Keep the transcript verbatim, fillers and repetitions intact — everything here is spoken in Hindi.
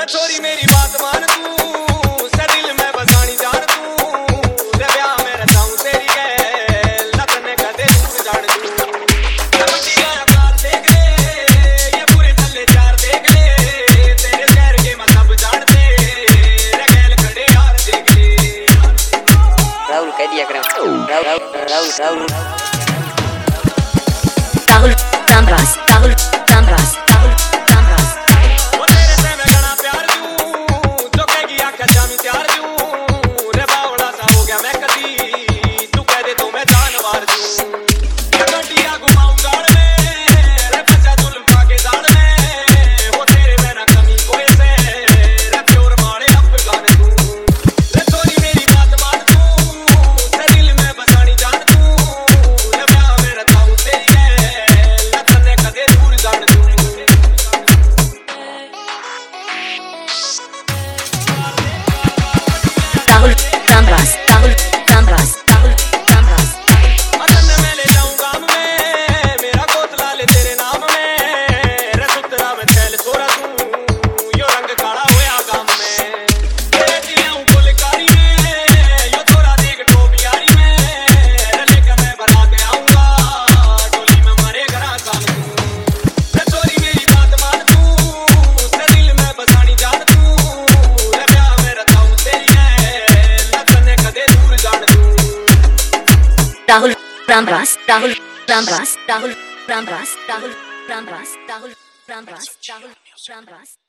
छोरी मेरी बात मान तू से दिल में बसानी जान तू रे ब्याह में रचाऊं तेरी गैल लतने कदे दूर जान तू कबड्डी का प्यार देख ले ये पूरे टल्ले चार देख ले तेरे शहर के मैं सब जानते रे गैल खड़े यार देख ले राहुल कह दिया करें राहुल राहुल राहुल राहुल रामराज राहुल रामराज राहुल रामराज वो तेरे से मैं घना प्यार दूं जो कहेगी आंखें जामी प्यार दूं रे बावड़ा सा हो गया मैं कदी तू कह दे तो मैं जान मार दूं गड्डियां घुमाऊं गाड़ में रे बच्चा जुल्म पाके जान में वो तेरे में ना कमी कोई से रे प्योर मारे अफगान तू रे छोरी मेरी बात मान तू से दिल में बसानी जान तू रे ब्याह में रचाऊं तेरी गैल लतने कदे दूर जान तू राहुल रामराज राहुल रामराज राहुल रामराज अदन में ले जाऊं गाम में मेरा कोतला ले तेरे नाम में रे सुतरा में छैल सोरा तू यो रंग काला होया गाम में तेरे दियां गुलकारी में यो तोरा देख टोपियारी में रे लेके मैं बनाते आऊंगा डोली में मरे घरा साल तू रे छोरी मेरी बात मान तू से दिल में बसानी जान तू रे ब्याह में रचाऊं तेरी गैल लतने कदे दूर जान तू राहुल रामराज राहुल रामराज राहुल रामराज राहुल रामराज राहुल रामराज राहुल रामराज